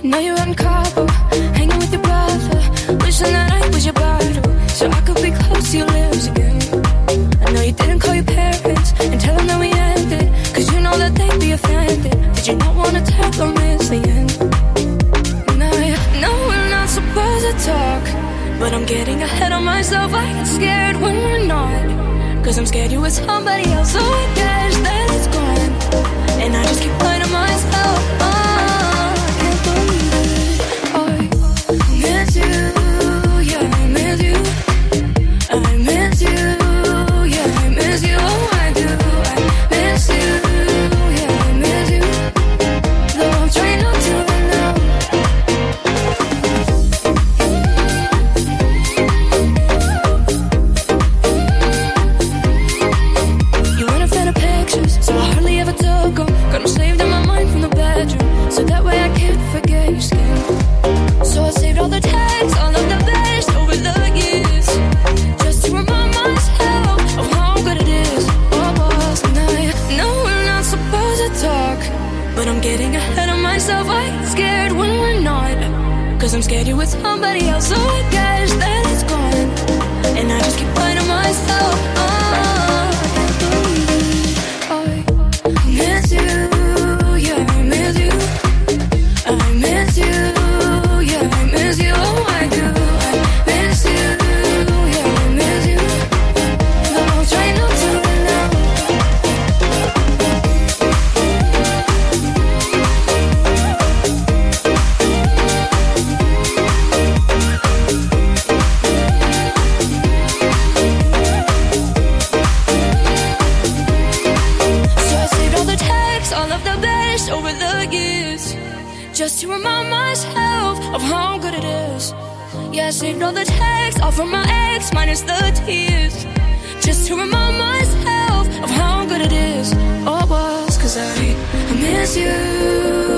Now you're out in Cabo, hanging with your brother, wishing that I was your bottle, so I could be close to your lips again. I know you didn't call your parents and tell them that we ended, cause you know that they'd be offended. Did you not wanna tell them it's the end? And I know we're not supposed to talk, but I'm getting ahead of myself. I get scared when we're not, cause I'm scared you with somebody else. So I guess that it's gone, and I just keep lying to myself. I can't believe it. I miss you, yeah, I miss you. I miss you, yeah, I miss you. Oh, I do. I miss you, yeah, I miss you. Though I'm trying not to right now. You weren't a fan of pictures, so I hardly ever took them. Got them saved in my mind from the bedroom, so that way I can't forget your skin. So I saved all the texts, all of the best over the years, just to remind myself of how good it is. Oh, boss, and I know we're not supposed to talk, but I'm getting ahead of myself. I get scared when we're not, cause I'm scared you're with somebody else. So I guess that it's gone, and I just keep lying to myself. I can't believe it. I miss you, yeah, I miss you. I miss you, yeah, I miss you. Oh, I do. I miss you, yeah, I miss you. Though I'm trying not to right now. So I saved all the texts, all of the best over the years, just to remind myself of how good it is. Yeah, I saved all the texts, all from my ex, minus the tears, just to remind myself of how good it is. Oh, it was, cause I miss you.